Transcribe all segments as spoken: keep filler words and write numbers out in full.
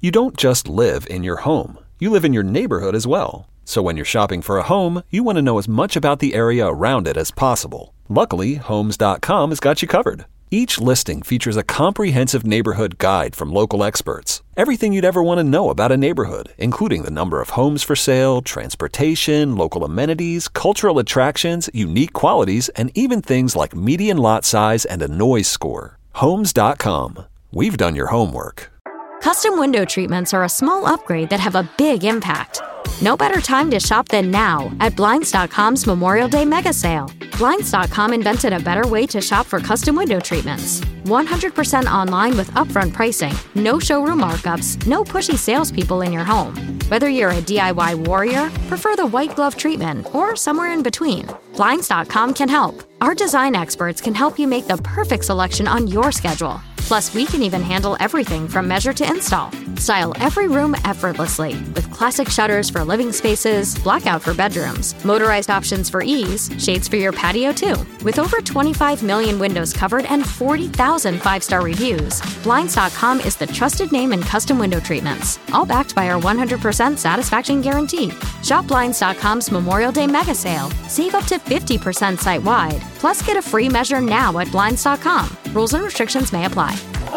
You don't just live in your home. You live in your neighborhood as well. So when you're shopping for a home, you want to know as much about the area around it as possible. Luckily, Homes dot com has got you covered. Each listing features a comprehensive neighborhood guide from local experts. Everything you'd ever want to know about a neighborhood, including the number of homes for sale, transportation, local amenities, cultural attractions, unique qualities, and even things like median lot size and a noise score. Homes dot com. We've done your homework. Custom window treatments are a small upgrade that have a big impact. No better time to shop than now at Blinds dot com's Memorial Day Mega Sale. Blinds dot com invented a better way to shop for custom window treatments. one hundred percent online with upfront pricing, no showroom markups, no pushy salespeople in your home. Whether you're a D I Y warrior, prefer the white glove treatment, or somewhere in between, Blinds dot com can help. Our design experts can help you make the perfect selection on your schedule. Plus, we can even handle everything from measure to install. Style every room effortlessly with classic shutters for living spaces, blackout for bedrooms, motorized options for ease, shades for your patio too. With over twenty-five million windows covered and forty thousand five-star reviews, Blinds dot com is the trusted name in custom window treatments, all backed by our one hundred percent satisfaction guarantee. Shop Blinds dot com's Memorial Day Mega Sale. Save up to fifty percent site-wide. Plus, get a free measure now at Blinds dot com. Rules and restrictions may apply.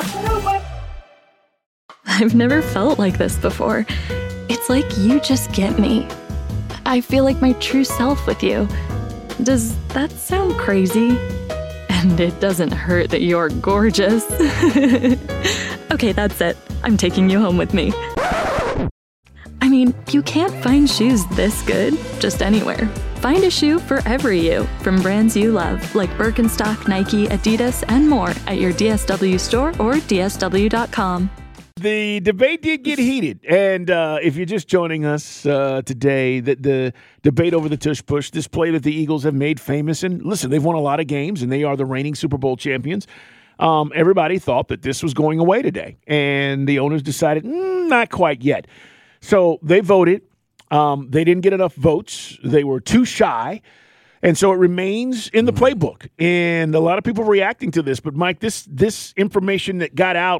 I've never felt like this before. It's like you just get me. I feel like my true self with you. Does that sound crazy? And it doesn't hurt that you're gorgeous. Okay, that's it. I'm taking you home with me. I mean, you can't find shoes this good just anywhere. Find a shoe for every you from brands you love, like Birkenstock, Nike, Adidas, and more at your D S W store or D S W dot com. The debate did get heated, and uh, if you're just joining us uh, today, the, the debate over the tush push, this play that the Eagles have made famous, and listen, they've won a lot of games, and they are the reigning Super Bowl champions. Um, everybody thought that this was going away today, and the owners decided, mm, not quite yet. So they voted. Um, they didn't get enough votes. They were too shy. And so it remains in the playbook. And a lot of people reacting to this. But, Mike, this this information that got out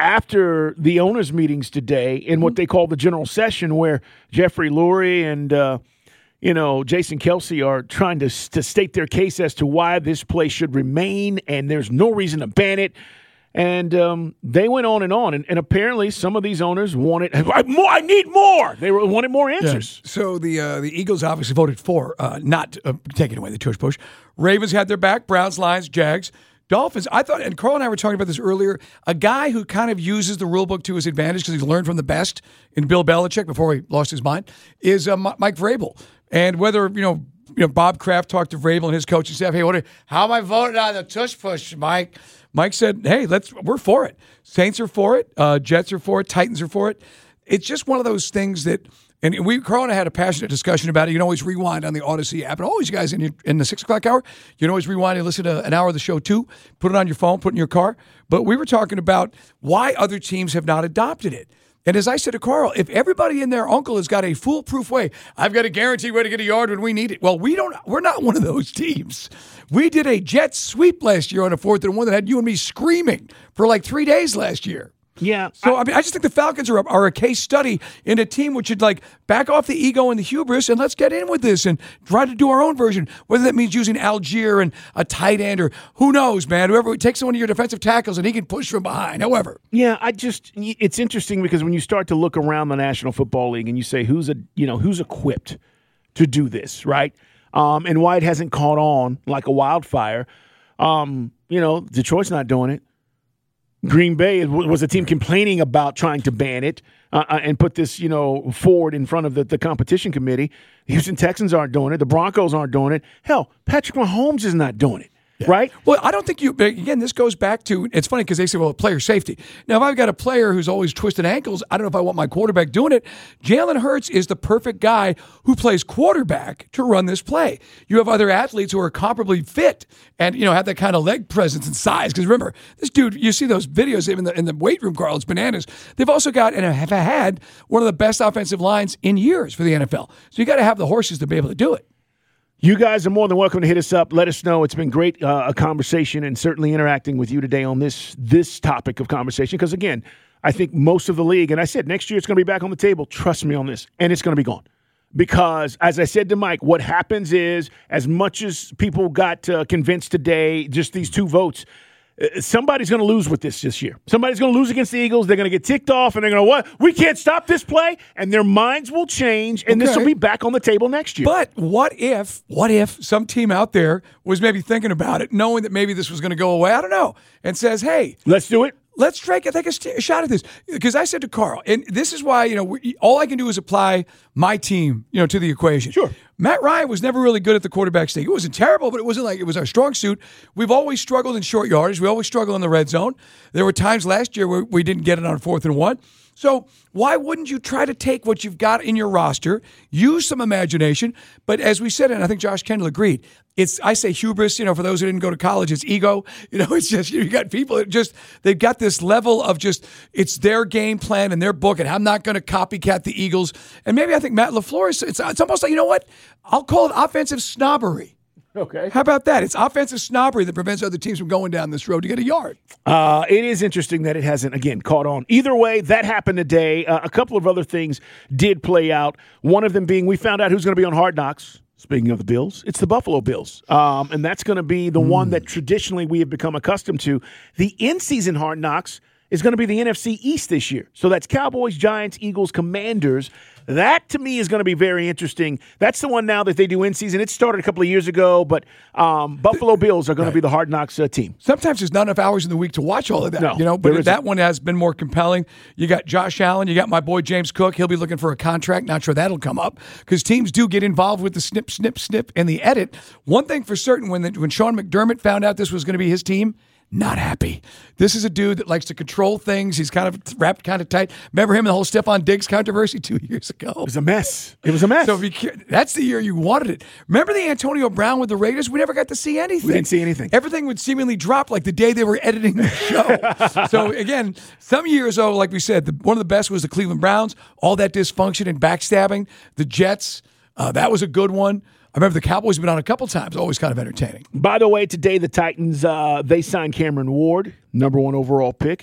after the owners' meetings today in what they call the general session, where Jeffrey Lurie and, uh, you know, Jason Kelsey are trying to, to state their case as to why this play should remain and there's no reason to ban it. And um, they went on and on. And, and apparently some of these owners wanted more. I need more. They were, wanted more answers. Yeah. So the uh, the Eagles obviously voted for uh, not uh, taking away the tush push. Ravens had their back. Browns, Lions, Jags. Dolphins, I thought, and Carl and I were talking about this earlier, a guy who kind of uses the rule book to his advantage because he's learned from the best in Bill Belichick before he lost his mind, is uh, Mike Vrabel. And whether, you know, you know, Bob Kraft talked to Vrabel and his coaching staff, hey, what are, how am I voting on the tush push, Mike? Mike said, hey, let's we're for it. Saints are for it. Uh, Jets are for it. Titans are for it. It's just one of those things that, and we, Carl and I had a passionate discussion about it. You can always rewind on the Odyssey app. And always, you guys, in, your, in the six o'clock hour, you can always rewind and listen to an hour of the show, too. Put it on your phone, put it in your car. But we were talking about why other teams have not adopted it. And as I said to Carl, if everybody and their uncle has got a foolproof way, I've got a guarantee way to get a yard when we need it. Well, we don't. We're not one of those teams. We did a jet sweep last year on a fourth and one that had you and me screaming for like three days last year. Yeah. So, I, I mean, I just think the Falcons are a, are a case study in a team which should, like, back off the ego and the hubris and let's get in with this and try to do our own version, whether that means using Algier and a tight end or who knows, man, whoever takes one of your defensive tackles and he can push from behind, however. Yeah, I just, it's interesting because when you start to look around the National Football League and you say who's, a you know, who's equipped to do this, right? Um, and why it hasn't caught on like a wildfire. Um, you know, Detroit's not doing it. Green Bay was a team complaining about trying to ban it uh, and put this, you know, forward in front of the, the competition committee. The Houston Texans aren't doing it. The Broncos aren't doing it. Hell, Patrick Mahomes is not doing it. Yeah. Right? Well, I don't think you, again, this goes back to, it's funny because they say, well, player safety. Now, if I've got a player who's always twisting ankles, I don't know if I want my quarterback doing it. Jalen Hurts is the perfect guy who plays quarterback to run this play. You have other athletes who are comparably fit and, you know, have that kind of leg presence and size. Because remember, this dude, you see those videos in the, in the weight room, Carl, it's bananas. They've also got and have had one of the best offensive lines in years for the N F L. So you got to have the horses to be able to do it. You guys are more than welcome to hit us up. Let us know. It's been great, uh, a conversation, and certainly interacting with you today on this this topic of conversation. Because, again, I think most of the league, and I said next year it's going to be back on the table. Trust me on this, and it's going to be gone. Because, as I said to Mike, what happens is, as much as people got uh, convinced today, just these two votes, uh, somebody's going to lose with this this year. Somebody's going to lose against the Eagles. They're going to get ticked off, and they're going to, what? We can't stop this play, and their minds will change, and Okay. this will be back on the table next year. But what if, what if some team out there was maybe thinking about it, knowing that maybe this was going to go away, I don't know, and says, hey, Let's do it. let's try to take a, st- a shot at this. Because I said to Carl, and this is why, you know, we, all I can do is apply my team, you know, to the equation. Sure. Matt Ryan was never really good at the quarterback sneak. It wasn't terrible, but it wasn't like it was our strong suit. We've always struggled in short yardage. We always struggle in the red zone. There were times last year where we didn't get it on fourth and one. So why wouldn't you try to take what you've got in your roster, use some imagination? But as we said, and I think Josh Kendall agreed, it's, I say hubris, you know, for those who didn't go to college, it's ego. You know, it's just, you got people that just, they've got this level of just, it's their game plan and their book, and I'm not going to copycat the Eagles. And maybe I think Matt LaFleur, is, it's, it's almost like, you know what? I'll call it offensive snobbery. Okay. How about that? It's offensive snobbery that prevents other teams from going down this road to get a yard. Uh, it is interesting that it hasn't, again, caught on. Either way, that happened today. Uh, a couple of other things did play out. One of them being we found out who's going to be on Hard Knocks. Speaking of the Bills, it's the Buffalo Bills. Um, and that's going to be the mm. one that traditionally we have become accustomed to. The in-season Hard Knocks is going to be the N F C East this year. So that's Cowboys, Giants, Eagles, Commanders. That, to me, is going to be very interesting. That's the one now that they do in season. It started a couple of years ago, but um, Buffalo Bills are going right. to be the Hard Knocks uh, team. Sometimes there's not enough hours in the week to watch all of that, no, you know. But that one has been more compelling. You got Josh Allen. You got my boy James Cook. He'll be looking for a contract. Not sure that'll come up because teams do get involved with the snip, snip, snip, and the edit. One thing for certain: when the, when Sean McDermott found out this was going to be his team. Not happy. This is a dude that likes to control things. He's kind of wrapped kind of tight. Remember him and the whole Stephon Diggs controversy two years ago? It was a mess. It was a mess. So if you, that's the year you wanted it. Remember the Antonio Brown with the Raiders? We never got to see anything. We didn't see anything. Everything would seemingly drop like the day they were editing the show. So again, some years, though, like we said, the, one of the best was the Cleveland Browns. All that dysfunction and backstabbing. The Jets, uh, that was a good one. I remember the Cowboys have been on a couple times, always kind of entertaining. By the way, today the Titans, uh, they signed Cameron Ward, number one overall pick.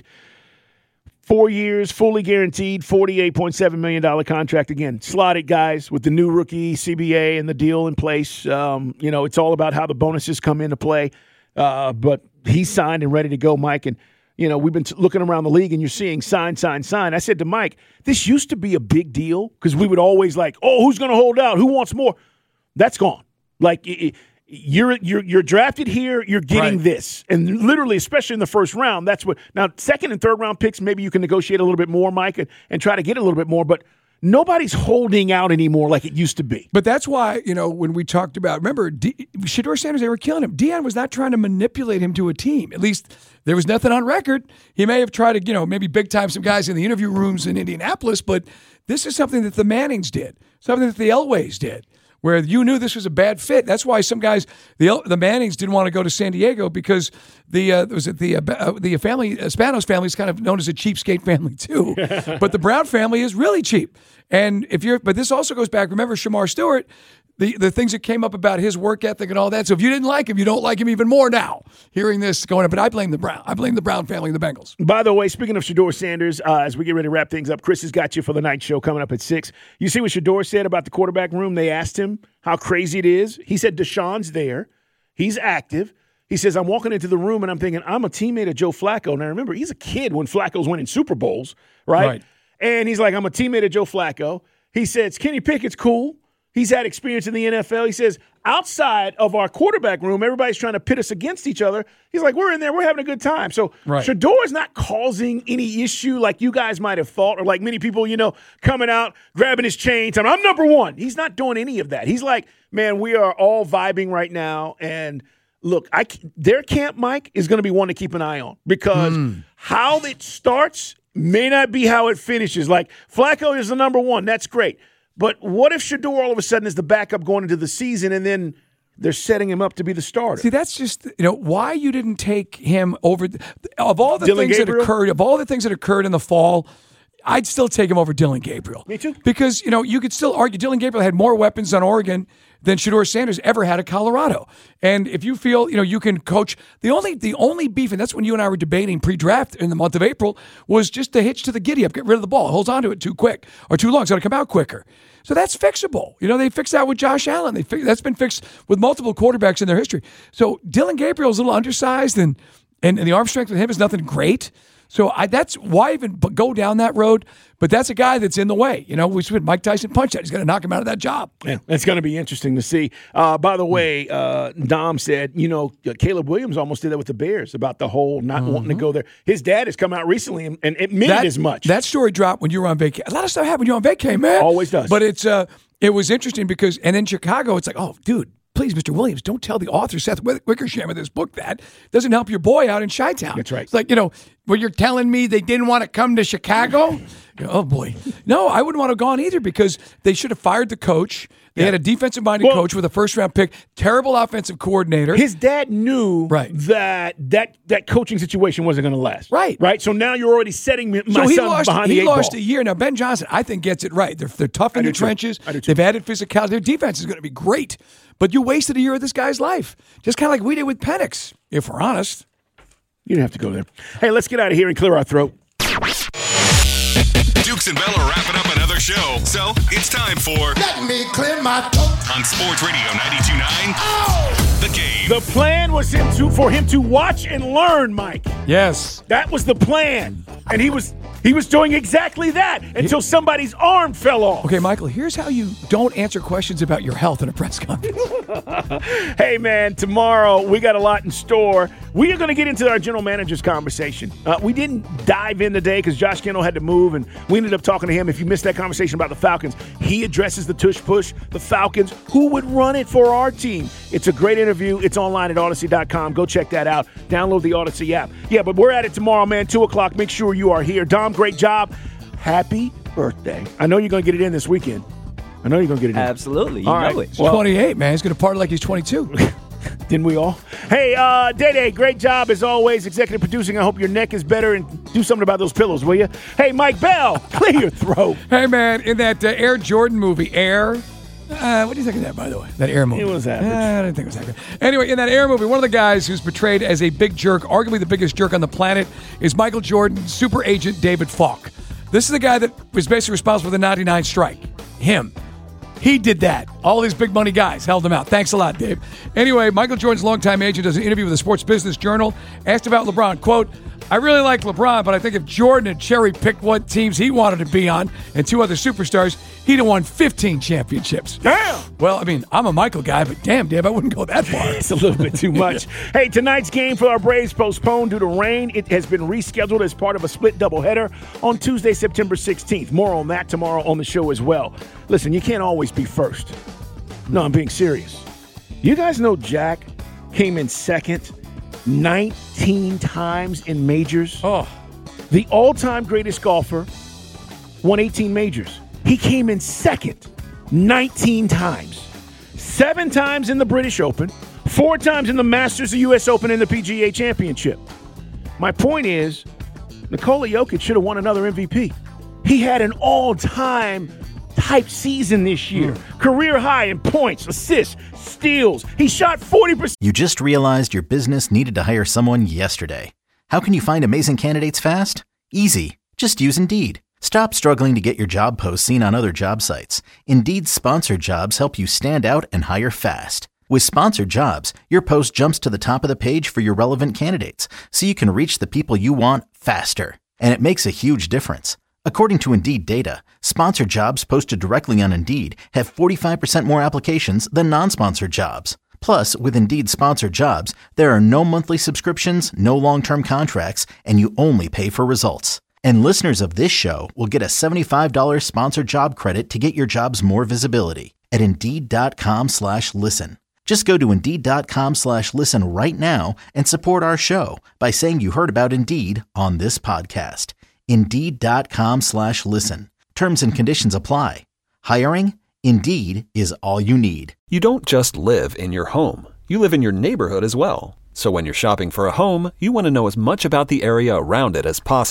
Four years, fully guaranteed, forty-eight point seven million dollars contract. Again, slotted guys with the new rookie C B A and the deal in place. Um, you know, it's all about how the bonuses come into play. Uh, but he's signed and ready to go, Mike. And, you know, we've been t- looking around the league and you're seeing sign, sign, sign. I said to Mike, this used to be a big deal because we would always like, oh, who's going to hold out? Who wants more? That's gone. Like you're you're you're drafted here, you're getting right. this, and literally, especially in the first round, that's what. Now, second and third round picks, maybe you can negotiate a little bit more, Mike, and, and try to get a little bit more. But nobody's holding out anymore like it used to be. But that's why, you know, when we talked about, remember, D- Shedeur Sanders, they were killing him. Deion was not trying to manipulate him to a team. At least there was nothing on record. He may have tried to, you know, maybe big time some guys in the interview rooms in Indianapolis, but this is something that the Mannings did, something that the Elways did, where you knew this was a bad fit. That's why some guys, the the Mannings, didn't want to go to San Diego because the uh, was it the uh, the family, uh, Spanos family is kind of known as a cheapskate family too, but the Brown family is really cheap. And if you're, but this also goes back. Remember Shamar Stewart, the the things that came up about his work ethic and all that. So if you didn't like him, you don't like him even more now. Hearing this going up, but I blame the Brown. I blame the Brown family and the Bengals. By the way, speaking of Shedeur Sanders, uh, as we get ready to wrap things up, Chris has got you for the night show coming up at six. You see what Shedeur said about the quarterback room? They asked him how crazy it is. He said Deshaun's there. He's active. He says, I'm walking into the room and I'm thinking, I'm a teammate of Joe Flacco. Now, remember, he's a kid when Flacco's winning Super Bowls, right? right? And he's like, I'm a teammate of Joe Flacco. He says, Kenny Pickett's cool. He's had experience in the N F L. He says, outside of our quarterback room, everybody's trying to pit us against each other. He's like, we're in there. We're having a good time. So right. Shedeur is not causing any issue like you guys might have thought, or like many people, you know, coming out, grabbing his chain, telling him, I'm number one. He's not doing any of that. He's like, man, we are all vibing right now. And look, I, their camp, Mike, is going to be one to keep an eye on because mm. how it starts may not be how it finishes. Like, Flacco is the number one. That's great. But what if Shedeur all of a sudden is the backup going into the season and then they're setting him up to be the starter? See, that's just, you know, why you didn't take him over. Of all the Dylan things Gabriel? that occurred, of all the things that occurred in the fall, I'd still take him over Dylan Gabriel. Me too. Because, you know, you could still argue Dylan Gabriel had more weapons on Oregon than Shedeur Sanders ever had at Colorado. And if you feel, you know, you can coach, the only the only beef, and that's when you and I were debating pre-draft in the month of April, was just the hitch to the giddy up, get rid of the ball, holds on to it too quick or too long, it's got to come out quicker. So that's fixable. You know, they fixed that with Josh Allen. They fi- That's been fixed with multiple quarterbacks in their history. So Dylan Gabriel's a little undersized, and, and, and the arm strength with him is nothing great. So I, that's why even go down that road. But that's a guy that's in the way. You know, we should Mike Tyson punch that. He's going to knock him out of that job. Yeah, it's going to be interesting to see. Uh, by the way, uh, Dom said, you know, Caleb Williams almost did that with the Bears about the whole not mm-hmm. wanting to go there. His dad has come out recently and, and admitted that, as much. That story dropped when you were on vacation. A lot of stuff happened when you're on vacation, man. Always does. But it's uh, it was interesting because, and in Chicago, it's like, oh, dude, please, Mister Williams, don't tell the author, Seth Wickersham, of this book that. Doesn't help your boy out in Chi-Town. That's right. It's like, you know, well, you're telling me they didn't want to come to Chicago? You know, oh, boy. No, I wouldn't want to have gone either because they should have fired the coach. They yeah. had a defensive-minded well, coach with a first-round pick, terrible offensive coordinator. His dad knew right. that, that that coaching situation wasn't going to last. Right. Right? So now you're already setting my so he son lost, behind he the eight lost ball. a year. Now, Ben Johnson, I think, gets it right. They're, they're tough in the trenches. They've added physicality. Their defense is going to be great. But you wasted a year of this guy's life, just kind of like we did with Penix, if we're honest. You didn't have to go there. Hey, let's get out of here and clear our throat. Dukes and Bell are wrapping up another show, so it's time for Let Me Clear My Throat on Sports Radio ninety-two point nine. Oh! The Game. The plan was him to for him to watch and learn, Mike. Yes. That was the plan. And he was he was doing exactly that until somebody's arm fell off. Okay, Michael, here's how you don't answer questions about your health in a press conference. Hey, man, tomorrow we got a lot in store. We are going to get into our general manager's conversation. Uh, we didn't dive in today because Josh Kendall had to move, and we ended up talking to him. If you missed that conversation about the Falcons, he addresses the tush push, the Falcons, who would run it for our team. It's a great interview. It's online at Odyssey dot com. Go check that out. Download the Odyssey app. Yeah, but we're at it tomorrow, man, two o'clock. Make sure you are here. Dom, great job. Happy birthday. I know you're going to get it in this weekend. I know you're going to get it in. Absolutely. You all know right. it. He's well, twenty-eight, man. He's going to party like he's twenty-two. Didn't we all? Hey, uh, Day-Day, great job as always. Executive producing. I hope your neck is better and do something about those pillows, will you? Hey, Mike Bell, clear your throat. Hey, man, in that uh, Air Jordan movie, Air, uh, what do you think of that, by the way? That Air movie. It was average. Uh, I didn't think it was that good. Anyway, in that Air movie, one of the guys who's portrayed as a big jerk, arguably the biggest jerk on the planet, is Michael Jordan's super agent, David Falk. This is the guy that was basically responsible for the ninety-nine strike. Him. He did that. All these big money guys held him out. Thanks a lot, Dave. Anyway, Michael Jordan's longtime agent does an interview with the Sports Business Journal, asked about LeBron. Quote, I really like LeBron, but I think if Jordan had cherry-picked what teams he wanted to be on and two other superstars, he'd have won fifteen championships. Damn! Well, I mean, I'm a Michael guy, but damn, Dave, I wouldn't go that far. It's a little bit too much. Hey, tonight's game for our Braves postponed due to rain. It has been rescheduled as part of a split doubleheader on Tuesday, September sixteenth. More on that tomorrow on the show as well. Listen, you can't always be first. No, I'm being serious. You guys know Jack came in second nineteen times in majors. Oh. The all-time greatest golfer won eighteen majors. He came in second nineteen times. Seven times in the British Open, four times in the Masters, the U S Open, and the P G A Championship. My point is, Nikola Jokic should have won another M V P. He had an all-time type season this year. Mm. Career high in points, assists, steals. He shot forty percent. You just realized your business needed to hire someone yesterday. How can you find amazing candidates fast? Easy. Just use Indeed. Stop struggling to get your job posts seen on other job sites. Indeed's sponsored jobs help you stand out and hire fast. With sponsored jobs, your post jumps to the top of the page for your relevant candidates, so you can reach the people you want faster. And it makes a huge difference. According to Indeed data, sponsored jobs posted directly on Indeed have forty-five percent more applications than non-sponsored jobs. Plus, with Indeed sponsored jobs, there are no monthly subscriptions, no long-term contracts, and you only pay for results. And listeners of this show will get a seventy-five dollars sponsored job credit to get your jobs more visibility at Indeed.com slash listen. Just go to Indeed.com slash listen right now and support our show by saying you heard about Indeed on this podcast. Indeed.com slash listen. Terms and conditions apply. Hiring? Indeed is all you need. You don't just live in your home. You live in your neighborhood as well. So when you're shopping for a home, you want to know as much about the area around it as possible.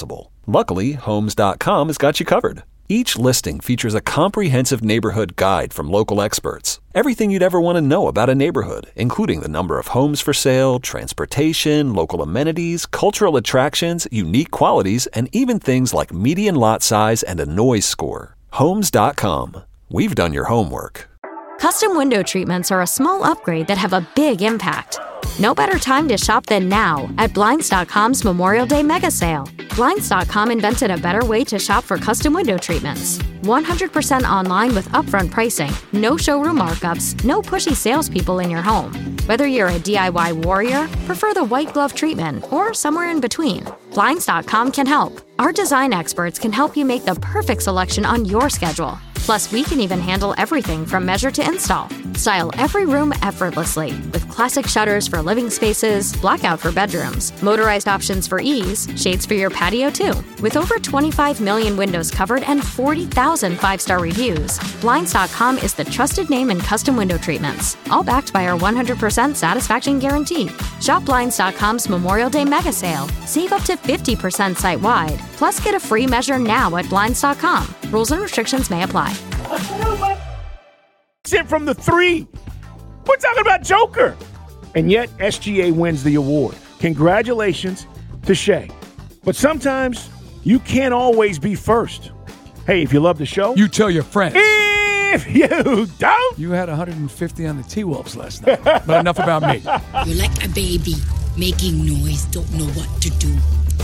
Luckily, Homes dot com has got you covered. Each listing features a comprehensive neighborhood guide from local experts. Everything you'd ever want to know about a neighborhood, including the number of homes for sale, transportation, local amenities, cultural attractions, unique qualities, and even things like median lot size and a noise score. Homes dot com. We've done your homework. Custom window treatments are a small upgrade that have a big impact. No better time to shop than now at Blinds dot com's Memorial Day Mega Sale. Blinds dot com invented a better way to shop for custom window treatments. one hundred percent online with upfront pricing, no showroom markups, no pushy salespeople in your home. Whether you're a D I Y warrior, prefer the white glove treatment, or somewhere in between, Blinds dot com can help. Our design experts can help you make the perfect selection on your schedule. Plus, we can even handle everything from measure to install. Style every room effortlessly with classic shutters for living spaces, blackout for bedrooms, motorized options for ease, shades for your patio too. With over twenty-five million windows covered and forty thousand five-star reviews, Blinds dot com is the trusted name in custom window treatments, all backed by our one hundred percent satisfaction guarantee. Shop Blinds dot com's Memorial Day Mega Sale. Save up to fifty percent site-wide. Plus, get a free measure now at Blinds dot com. Rules and restrictions may apply. It from the three. We're talking about Joker. And yet, S G A wins the award. Congratulations to Shay. But sometimes you can't always be first. Hey, if you love the show, You tell your friends. if you don't, You had one hundred fifty on the T-Wolves last night. But enough about me. You're like a baby, making noise, don't know what to do.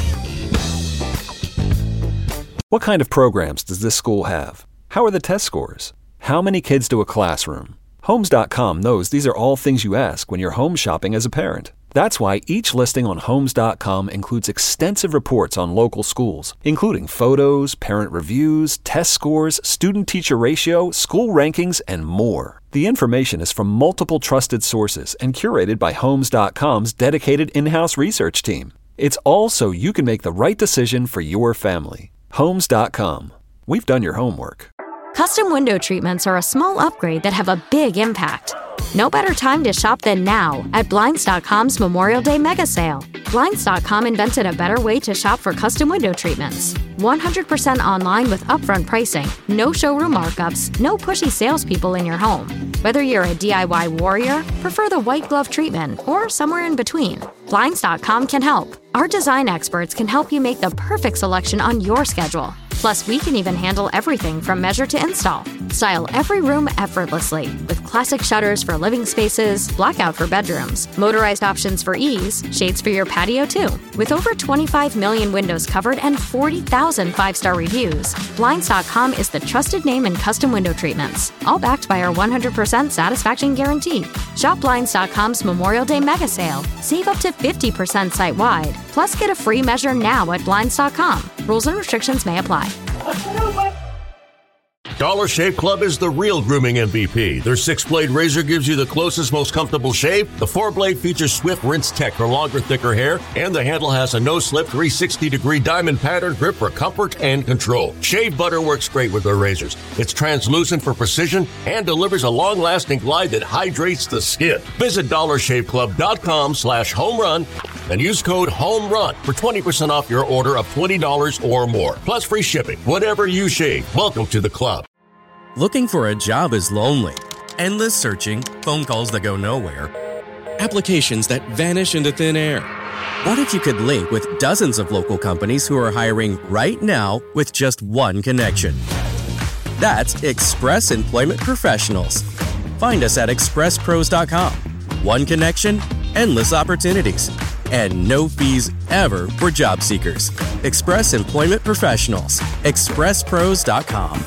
What kind of programs does this school have? How are the test scores? How many kids do a classroom? Homes dot com knows these are all things you ask when you're home shopping as a parent. That's why each listing on Homes dot com includes extensive reports on local schools, including photos, parent reviews, test scores, student-teacher ratio, school rankings, and more. The information is from multiple trusted sources and curated by Homes dot com's dedicated in-house research team. It's all so you can make the right decision for your family. Homes dot com. We've done your homework. Custom window treatments are a small upgrade that have a big impact. No better time to shop than now at Blinds dot com's Memorial Day Mega Sale. Blinds dot com invented a better way to shop for custom window treatments. one hundred percent online with upfront pricing, no showroom markups, no pushy salespeople in your home. Whether you're a D I Y warrior, prefer the white glove treatment, or somewhere in between, Blinds dot com can help. Our design experts can help you make the perfect selection on your schedule. Plus, we can even handle everything from measure to install. Style every room effortlessly with classic shutters for living spaces, blackout for bedrooms, motorized options for ease, shades for your patio too. With over twenty-five million windows covered and forty thousand five-star reviews, Blinds dot com is the trusted name in custom window treatments, all backed by our one hundred percent satisfaction guarantee. Shop Blinds dot com's Memorial Day Mega Sale. Save up to fifty percent site-wide. Plus, get a free measure now at Blinds dot com. Rules and restrictions may apply. Dollar Shave Club is the real grooming M V P. Their six-blade razor gives you the closest, most comfortable shave. The four-blade features Swift Rinse Tech for longer, thicker hair. And the handle has a no-slip three hundred sixty degree diamond pattern grip for comfort and control. Shave butter works great with their razors. It's translucent for precision and delivers a long-lasting glide that hydrates the skin. Visit dollar shave club dot com slash home run and use code HOMERUN for twenty percent off your order of twenty dollars or more. Plus free shipping. Whatever you shave, welcome to the club. Looking for a job is lonely. Endless searching, phone calls that go nowhere, applications that vanish into thin air. What if you could link with dozens of local companies who are hiring right now with just one connection? That's Express Employment Professionals. Find us at express pros dot com. One connection, endless opportunities, and no fees ever for job seekers. Express Employment Professionals. express pros dot com.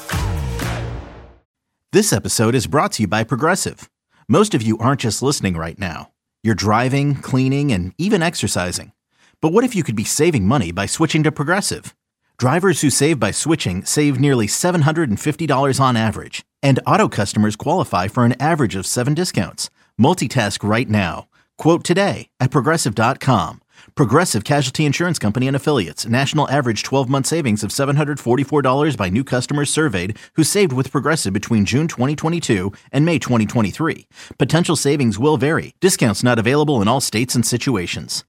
This episode is brought to you by Progressive. Most of you aren't just listening right now. You're driving, cleaning, and even exercising. But what if you could be saving money by switching to Progressive? Drivers who save by switching save nearly seven hundred fifty dollars on average. And auto customers qualify for an average of seven discounts. Multitask right now. Quote today at progressive dot com. Progressive Casualty Insurance Company and Affiliates. National average twelve-month savings of seven hundred forty-four dollars by new customers surveyed who saved with Progressive between June twenty twenty-two and May twenty twenty-three. Potential savings will vary. Discounts not available in all states and situations.